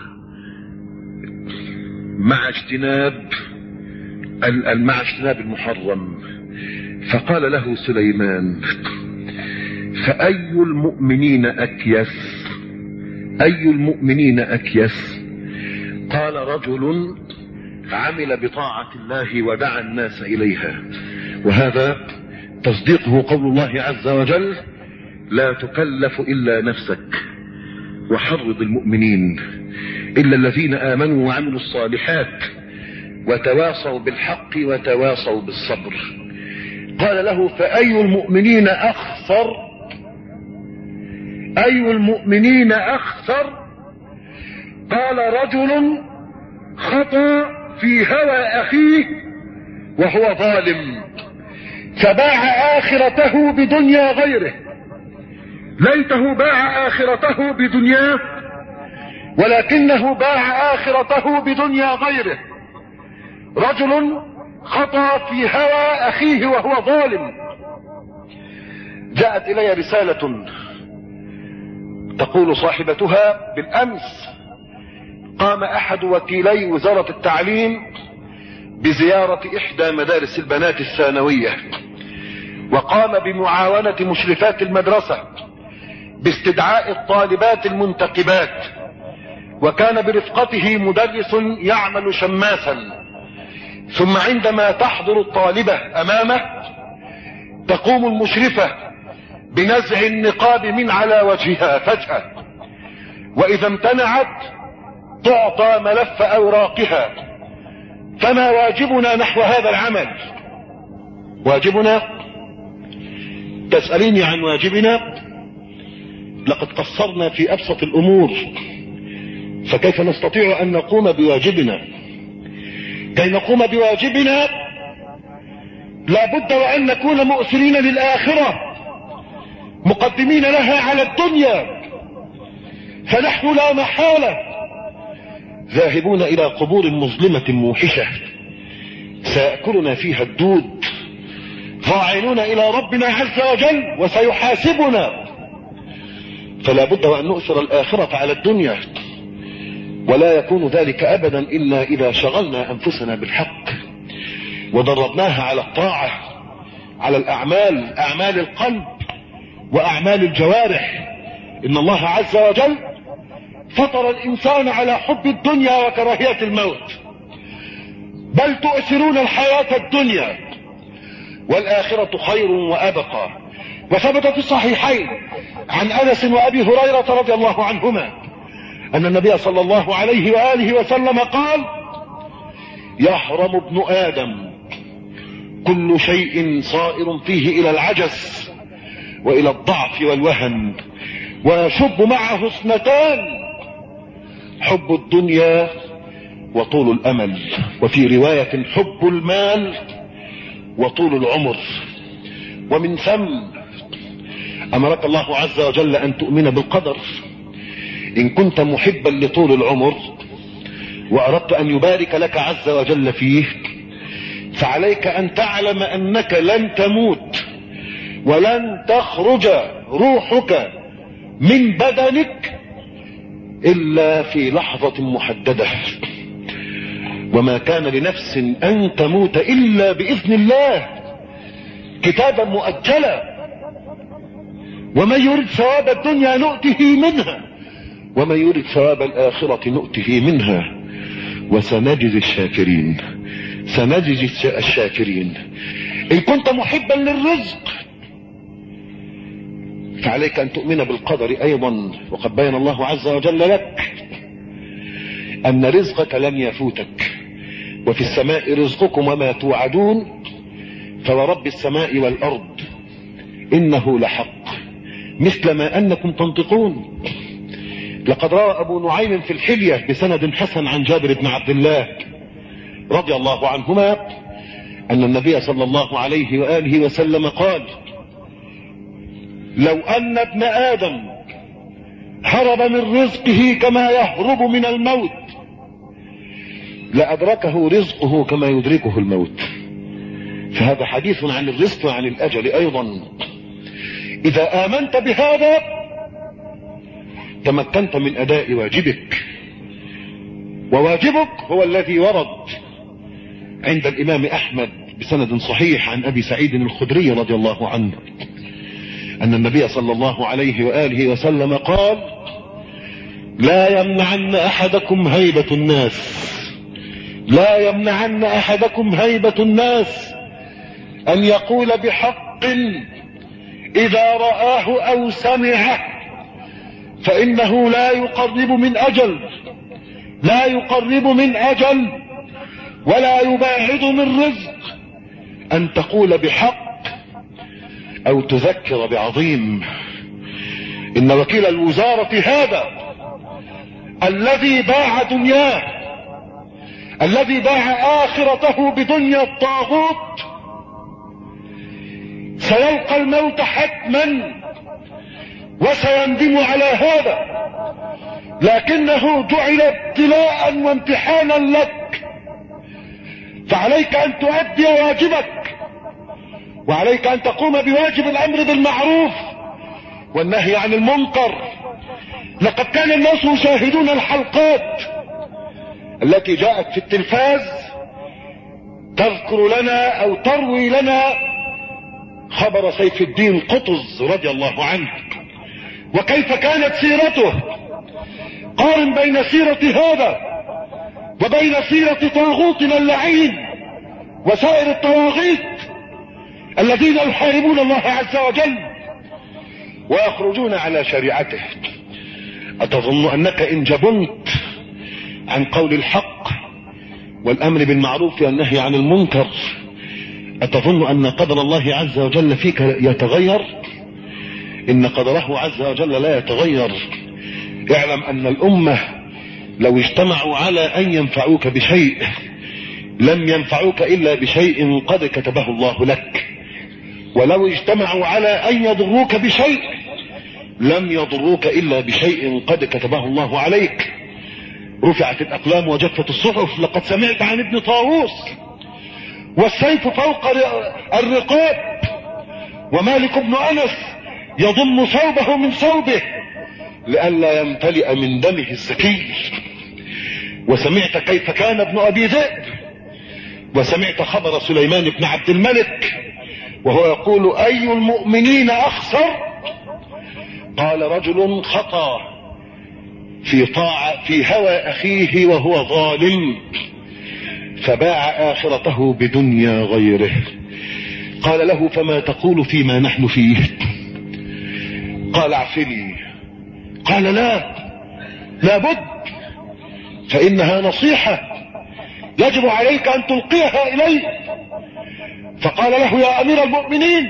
مع اجتناب مع اجتناب المحرم. فقال له سليمان: فأي المؤمنين أكيس؟ أي المؤمنين أكيس؟ قال: رجل عمل بطاعة الله ودعا الناس إليها. وهذا تصديقه قول الله عز وجل: لا تكلف إلا نفسك وحرض المؤمنين إلا الذين آمنوا وعملوا الصالحات وتواصوا بالحق وتواصوا بالصبر. قال له: فأي المؤمنين أخسر؟ أي المؤمنين أخسر؟ قال: رجل خطأ في هوى أخيه وهو ظالم فباع آخرته بدنيا غيره. ليته باع آخرته بدنياه، ولكنه باع آخرته بدنيا غيره. رجل خطأ في هوى أخيه وهو ظالم. جاءت إلي رسالة تقول صاحبتها: بالأمس قام أحد وكيلي وزارة التعليم بزيارة إحدى مدارس البنات الثانوية، وقام بمعاونة مشرفات المدرسة باستدعاء الطالبات المنتقبات، وكان برفقته مدرس يعمل شماسا. ثم عندما تحضر الطالبة أمامه تقوم المشرفة بنزع النقاب من على وجهها فجأة، وإذا امتنعت تعطى ملف أوراقها. فما واجبنا نحو هذا العمل؟ واجبنا؟ تسأليني عن واجبنا؟ لقد قصرنا في أبسط الأمور، فكيف نستطيع أن نقوم بواجبنا؟ كي نقوم بواجبنا لا بد وأن نكون مؤثرين للآخرة مقدمين لها على الدنيا. فنحن لا محالة ذاهبون إلى قبور مظلمة موحشة سيأكلنا فيها الدود، ظاعنون إلى ربنا عز وجل وسيحاسبنا. فلا بد وأن نؤثر الآخرة على الدنيا، ولا يكون ذلك أبدا إلا إذا شغلنا أنفسنا بالحق ودربناها على الطاعة، على الأعمال، أعمال القلب وأعمال الجوارح. إن الله عز وجل فطر الإنسان على حب الدنيا وكراهية الموت، بل تؤثرون الحياة الدنيا والآخرة خير وأبقى. وثبت في الصحيحين عن أنس وأبي هريرة رضي الله عنهما أن النبي صلى الله عليه وآله وسلم قال: يحرم ابن آدم كل شيء صائر فيه إلى العجز وإلى الضعف والوهن، ويشب معه اثنتان: حب الدنيا وطول الأمل، وفي رواية حب المال وطول العمر. ومن ثم أمرك الله عز وجل أن تؤمن بالقدر. إن كنت محبا لطول العمر وأردت أن يبارك لك عز وجل فيه، فعليك أن تعلم أنك لن تموت ولن تخرج روحك من بدنك إلا في لحظة محددة، وما كان لنفس أن تموت إلا بإذن الله كتابا مؤجلا. ومن يريد ثواب الدنيا نؤته منها ومن يريد ثواب الآخرة نؤته منها وسنجزي الشاكرين. سنجزي الشاكرين. إن كنت محبا للرزق فعليك أن تؤمن بالقدر أيضا، وقد بين الله عز وجل لك أن رزقك لن يفوتك، وفي السماء رزقكم وما توعدون، فورب السماء والأرض إنه لحق مثل ما أنكم تنطقون. لقد روى أبو نعيم في الحلية بسند حسن عن جابر بن عبد الله رضي الله عنهما أن النبي صلى الله عليه وآله وسلم قال: لو أن ابن آدم هرب من رزقه كما يهرب من الموت لأدركه رزقه كما يدركه الموت. فهذا حديث عن الرزق وعن الأجل أيضا. إذا آمنت بهذا تمكنت من أداء واجبك، وواجبك هو الذي ورد عند الإمام أحمد بسند صحيح عن أبي سعيد الخدري رضي الله عنه أن النبي صلى الله عليه وآله وسلم قال: لا يمنعن أحدكم هيبة الناس لا يمنعن أحدكم هيبة الناس أن يقول بحق إذا رآه أو سمعه، فإنه لا يقرب من أجل لا يقرب من أجل ولا يباعد من رزق أن تقول بحق أو تذكر بعظيم. إن وكيل الوزارة هذا الذي باع دنياه، الذي باع آخرته بدنيا الطاغوت، سيلقى الموت حتما وسيندم على هذا، لكنه جعل ابتلاء وامتحانا لك، فعليك أن تؤدي واجبك، وعليك أن تقوم بواجب الأمر بالمعروف والنهي عن المنكر. لقد كان الناس يشاهدون الحلقات التي جاءت في التلفاز تذكر لنا أو تروي لنا خبر سيف الدين قطز رضي الله عنه وكيف كانت سيرته. قارن بين سيرة هذا وبين سيرة طاغوتنا اللعين وسائر الطواغيت الذين يحاربون الله عز وجل ويخرجون على شريعته. أتظن أنك إن جبنت عن قول الحق والأمر بالمعروف والنهي عن المنكر أتظن أن قدر الله عز وجل فيك يتغير؟ إن قدره عز وجل لا يتغير. اعلم أن الأمة لو اجتمعوا على أن ينفعوك بشيء لم ينفعوك إلا بشيء قد كتبه الله لك، ولو اجتمعوا على أن يضروك بشيء لم يضروك إلا بشيء قد كتبه الله عليك. رفعت الأقلام وجفت الصحف. لقد سمعت عن ابن طاووس والسيف فوق الرقاب ومالك بن أنس يضم ثوبه من ثوبه لئلا يمتلئ من دمه الزكي. وسمعت كيف كان ابن أبي ذئب، وسمعت خبر سليمان بن عبد الملك وهو يقول: أي المؤمنين أخسر؟ قال: رجل خطأ في طاعة في هوى أخيه وهو ظالم فباع آخرته بدنيا غيره. قال له: فما تقول فيما نحن فيه؟ قال: اعفني. قال: لا لابد، فإنها نصيحة يجب عليك أن تلقيها إلي. فقال له: يا أمير المؤمنين،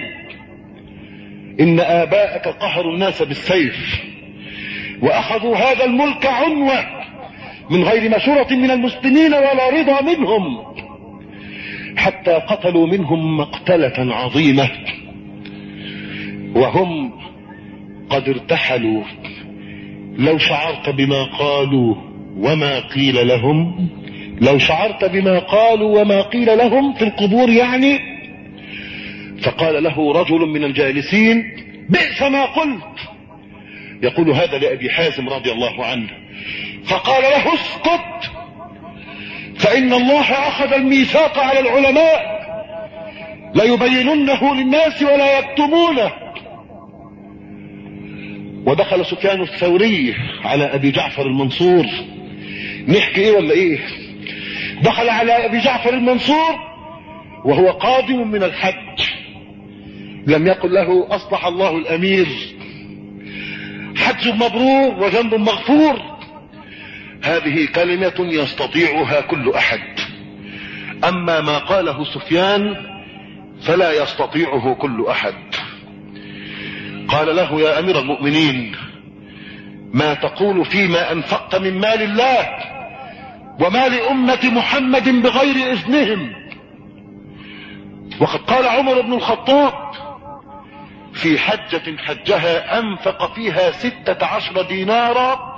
إن آباءك قهروا الناس بالسيف وأخذوا هذا الملك عنوة من غير مشورة من المسلمين ولا رضا منهم، حتى قتلوا منهم مقتلة عظيمة وهم قد ارتحلوا. لو شعرت بما قالوا وما قيل لهم لو شعرت بما قالوا وما قيل لهم في القبور يعني. فقال له رجل من الجالسين: بئس ما قلت. يقول هذا لأبي حازم رضي الله عنه. فقال له: اسكت، فإن الله أخذ الميثاق على العلماء ليبيننه للناس ولا يكتمونه. ودخل سفيان الثوري على أبي جعفر المنصور. نحكي ايه ولا ايه؟ دخل على أبي جعفر المنصور وهو قادم من الحج، لم يقل له: أصلح الله الأمير، حج مبرور وذنب مغفور. هذه كلمة يستطيعها كل أحد، أما ما قاله سفيان فلا يستطيعه كل أحد. قال له: يا أمير المؤمنين، ما تقول فيما أنفقت من مال الله ومال أمة محمد بغير إذنهم. وقد قال عمر بن الخطاب في حجة حجها أنفق فيها ستة عشر دينارا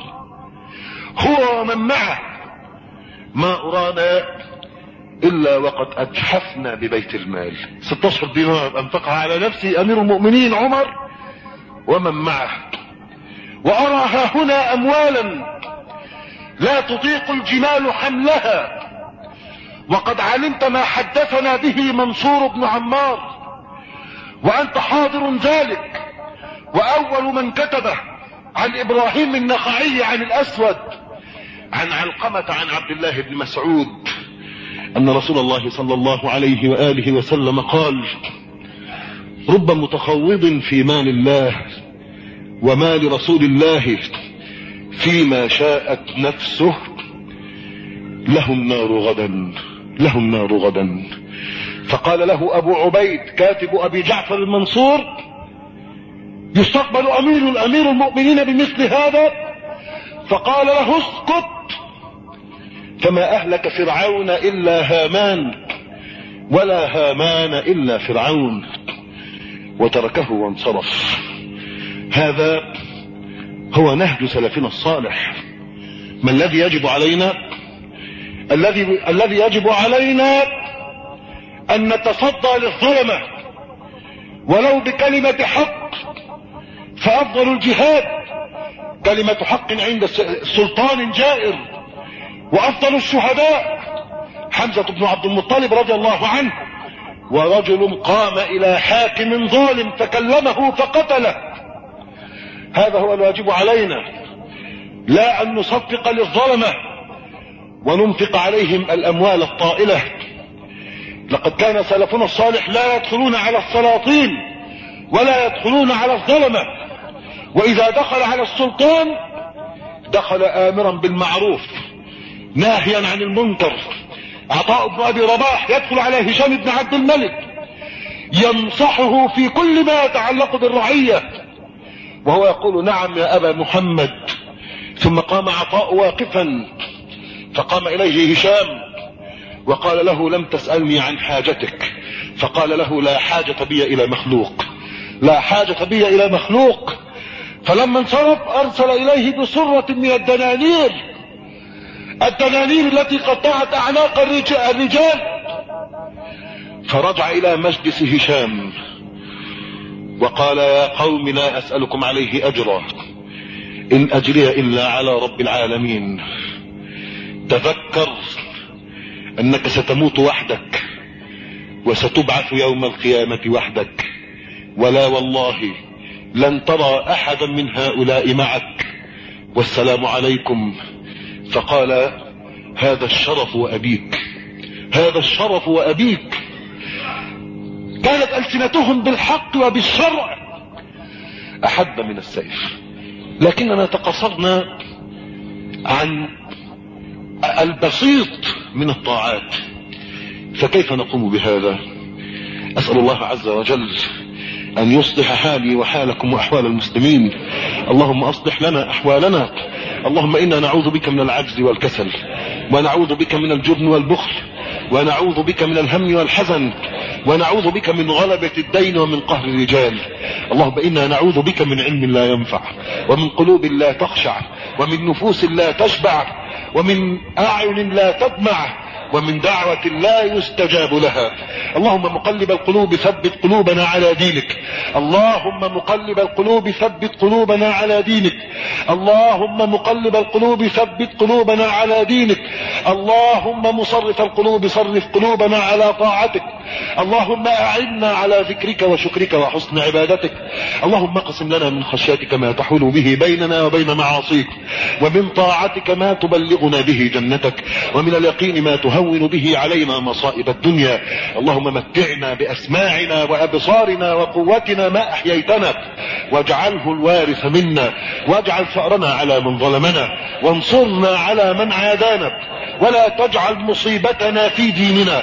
هو ومن معه: ما أرانا إلا وقد أجحفنا ببيت المال. ستة عشر دينار أنفقها على نفسه أمير المؤمنين عمر ومن معه. وأرى ها هنا أموالا لا تطيق الجمال حملها، وقد علمت ما حدثنا به منصور بن عمار وأنت حاضر ذلك، وأول من كتبه عن إبراهيم النخعي عن الأسود عن علقمة عن عبد الله بن مسعود أن رسول الله صلى الله عليه وآله وسلم قال: رب متخوض في مال الله ومال رسول الله فيما شاءت نفسه له النار غدا، له النار غدا. فقال له أبو عبيد كاتب أبي جعفر المنصور: يستقبل أمير الأمير المؤمنين بمثل هذا؟ فقال له: اسكت، فما أهلك فرعون إلا هامان ولا هامان إلا فرعون، وتركه وانصرف. هذا هو نهج سلفنا الصالح. ما الذي يجب علينا؟ الذي الذي يجب علينا أن نتصدى للظلمة ولو بكلمة حق، فأفضل الجهاد كلمة حق عند سلطان جائر، وأفضل الشهداء حمزة بن عبد المطلب رضي الله عنه، ورجل قام إلى حاكم ظالم فكلمه فقتله. هذا هو الواجب علينا، لا أن نصفق للظلمة وننفق عليهم الأموال الطائلة. لقد كان سلفنا الصالح لا يدخلون على السلاطين ولا يدخلون على الظلمة، وإذا دخل على السلطان دخل آمرا بالمعروف ناهيا عن المنكر. عطاء بن أبي رباح يدخل على هشام بن عبد الملك ينصحه في كل ما يتعلق بالرعية وهو يقول: نعم يا أبا محمد. ثم قام عطاء واقفا فقام إليه هشام وقال له: لم تسألني عن حاجتك. فقال له: لا حاجة بي إلى مخلوق، لا حاجة بي إلى مخلوق. فلما انصرف أرسل إليه بصرة من الدنانير، الدنانير التي قطعت أعناق الرجال. فرجع إلى مجلس هشام وقال: يا قوم لا أسألكم عليه أجرا، إن أجري إلا على رب العالمين. تذكر أنك ستموت وحدك وستبعث يوم القيامة وحدك، ولا والله لن ترى أحدا من هؤلاء معك، والسلام عليكم. فقال: هذا الشرف وأبيك، هذا الشرف وأبيك. كانت ألسنتهم بالحق وبالشرع أحد من السيف، لكننا تقصرنا عن البسيط من الطاعات. فكيف نقوم بهذا؟ أسأل الله عز وجل أن يصلح حالي وحالكم وأحوال المسلمين. اللهم أصلح لنا أحوالنا. اللهم إنا نعوذ بك من العجز والكسل، ونعوذ بك من الجبن والبخل، ونعوذ بك من الهم والحزن، ونعوذ بك من غلبة الدين ومن قهر الرجال. اللهم إنا نعوذ بك من علم لا ينفع، ومن قلوب لا تخشع، ومن نفوس لا تشبع، ومن أعين لا تدمع، ومن دعوة لا يستجاب لها. اللهم مقلب القلوب ثبت قلوبنا على دينك. اللهم مقلب القلوب ثبت قلوبنا على دينك. اللهم مقلب القلوب ثبت قلوبنا على دينك. اللهم مصرف القلوب صرف قلوبنا على طاعتك. اللهم أعنا على ذكرك وشكرك وحسن عبادتك. اللهم اقسم لنا من خشيتك ما تحول به بيننا وبين معاصيك، ومن طاعتك ما تبلغنا به جنتك، ومن اليقين ما تهون به علينا مصائب الدنيا. اللهم متعنا بأسماعنا وأبصارنا وقوتنا ما أحييتنا، واجعله الوارث منا، واجعل ثأرنا على من ظلمنا، وانصرنا على من عادانا، ولا تجعل مصيبتنا في ديننا،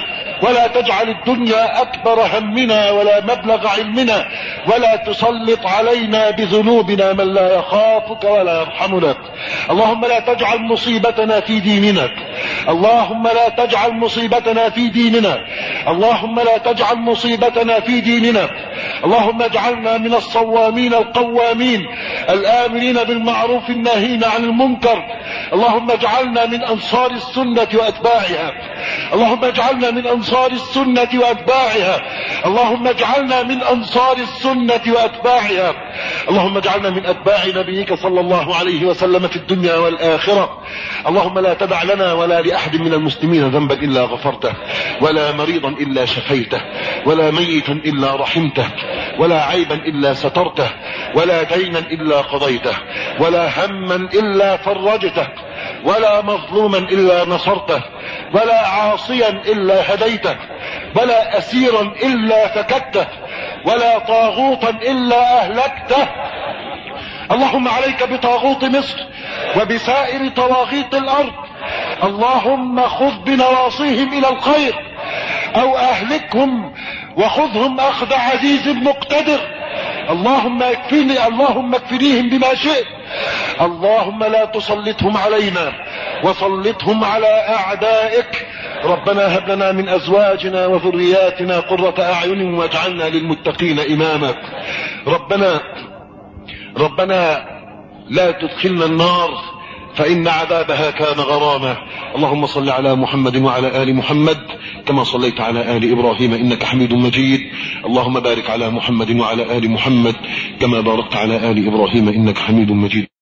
ولا تجعل الدنيا أكبر همنا ولا مبلغ علمنا، ولا تسلط علينا بذنوبنا من لا يخافك ولا يرحمنا. اللهم لا تجعل مصيبتنا في ديننا، اللهم لا تجعل مصيبتنا في ديننا، اللهم لا تجعل مصيبتنا في ديننا. اللهم اجعلنا من الصوامين القوامين الآمرين بالمعروف الناهين عن المنكر. اللهم اجعلنا من أنصار السنة وأتباعها، اللهم اجعلنا من أنصار السنة وأتباعها، اللهم اجعلنا من أنصار السنة وأتباعها. اللهم اجعلنا من أتباع نبيك صلى الله عليه وسلم في الدنيا والآخرة. اللهم لا تدع لنا ولا لأحد من المسلمين ذنبا إلا غفرته، ولا مريضا إلا شفيته، ولا ميتا إلا رحمته، ولا عيبا إلا سترته، ولا دينا إلا قضيته، ولا هما إلا فرجته، ولا مظلوما إلا نصرته، ولا عاصيا إلا هديته، ولا أسيرا إلا فكدته، ولا طاغوتا إلا أهلكته. اللهم عليك بطاغوت مصر وبسائر طواغيت الأرض، اللهم خذ بنواصيهم إلى الخير أو أهلكهم وخذهم أخذ عزيز مقتدر. اللهم اكفني اللهم اكفنيهم بما شئت. اللهم لا تسلطهم علينا وسلطهم على أعدائك. ربنا هب لنا من أزواجنا وذرياتنا قرة أعين واجعلنا للمتقين إماما. ربنا ربنا لا تدخلنا النار فإن عذابها كان غراما. اللهم صل على محمد وعلى آل محمد كما صليت على آل إبراهيم إنك حميد مجيد. اللهم بارك على محمد وعلى آل محمد كما باركت على آل إبراهيم إنك حميد مجيد.